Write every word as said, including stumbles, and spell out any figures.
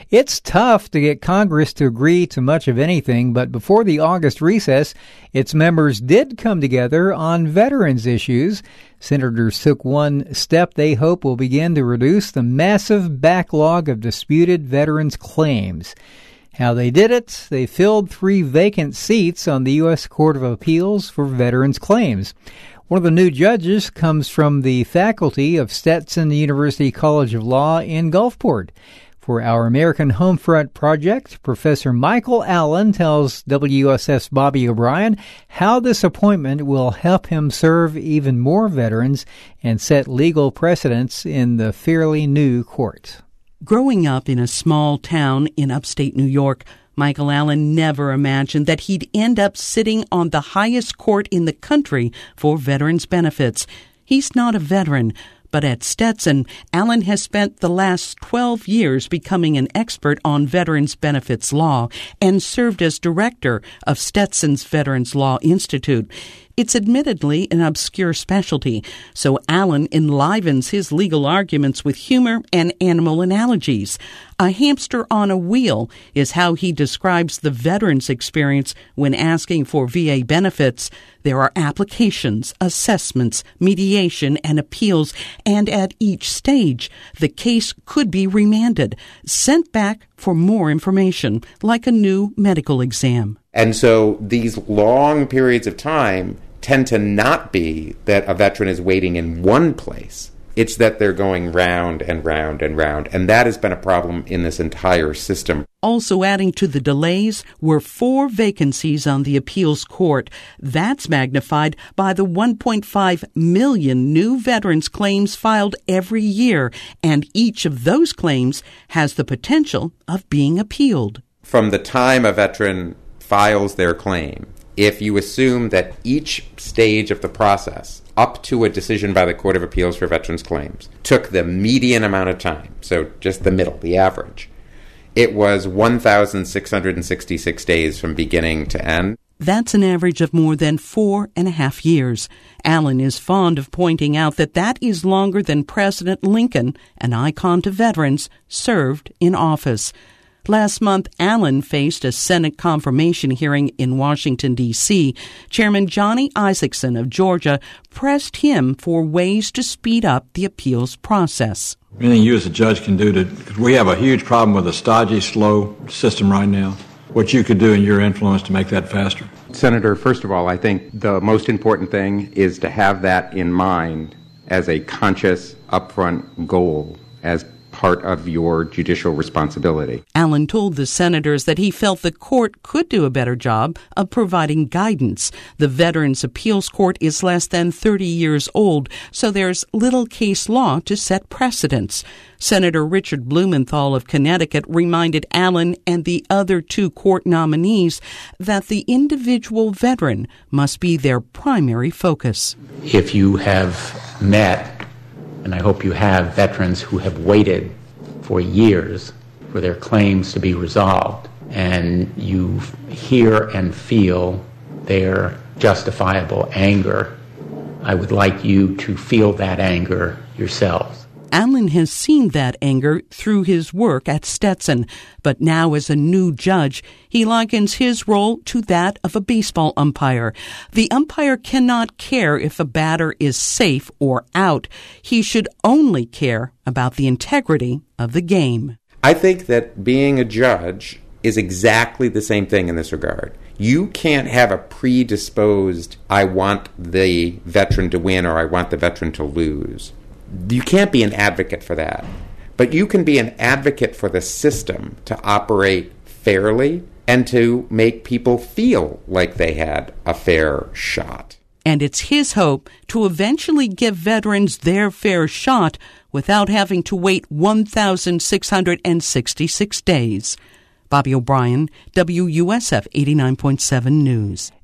It's tough to get Congress to agree to much of anything, but before the August recess, its members did come together on veterans issues. Senators took one step they hope will begin to reduce the massive backlog of disputed veterans claims. How they did it? They filled three vacant seats on the U S Court of Appeals for veterans claims. One of the new judges comes from the faculty of Stetson University College of Law in Gulfport. For our American Homefront project, Professor Michael Allen tells W S F's Bobby O'Brien how this appointment will help him serve even more veterans and set legal precedents in the fairly new court. Growing up in a small town in upstate New York, Michael Allen never imagined that he'd end up sitting on the highest court in the country for veterans' benefits. He's not a veteran, but at Stetson, Allen has spent the last twelve years becoming an expert on veterans benefits law and served as director of Stetson's Veterans Law Institute. It's admittedly an obscure specialty, so Allen enlivens his legal arguments with humor and animal analogies. A hamster on a wheel is how he describes the veteran's experience when asking for V A benefits. There are applications, assessments, mediation, and appeals, and at each stage, the case could be remanded, sent back for more information, like a new medical exam. And so these long periods of time tend to not be that a veteran is waiting in one place. It's that they're going round and round and round, and that has been a problem in this entire system. Also adding to the delays were four vacancies on the appeals court. That's magnified by the one point five million new veterans claims filed every year, and each of those claims has the potential of being appealed. From the time a veteran files their claim, if you assume that each stage of the process, up to a decision by the Court of Appeals for Veterans Claims, took the median amount of time, so just the middle, the average, it was one thousand six hundred sixty-six days from beginning to end. That's an average of more than four and a half years. Allen is fond of pointing out that that is longer than President Lincoln, an icon to veterans, served in office. Last month, Allen faced a Senate confirmation hearing in Washington, D C Chairman Johnny Isakson of Georgia pressed him for ways to speed up the appeals process. Anything you as a judge can do to, because we have a huge problem with a stodgy, slow system right now. What you could do in your influence to make that faster. Senator, first of all, I think the most important thing is to have that in mind as a conscious, upfront goal as part of your judicial responsibility. Allen told the senators that he felt the court could do a better job of providing guidance. The Veterans Appeals Court is less than thirty years old, so there's little case law to set precedents. Senator Richard Blumenthal of Connecticut reminded Allen and the other two court nominees that the individual veteran must be their primary focus. If you have met, and I hope you have, veterans who have waited for years for their claims to be resolved, and you hear and feel their justifiable anger, I would like you to feel that anger yourselves. Allen has seen that anger through his work at Stetson, but now as a new judge, he likens his role to that of a baseball umpire. The umpire cannot care if a batter is safe or out. He should only care about the integrity of the game. I think that being a judge is exactly the same thing in this regard. You can't have a predisposed, I want the veteran to win or I want the veteran to lose. You can't be an advocate for that. But you can be an advocate for the system to operate fairly and to make people feel like they had a fair shot. And it's his hope to eventually give veterans their fair shot without having to wait one thousand six hundred sixty-six days. Bobby O'Brien, W U S F eighty-nine point seven News.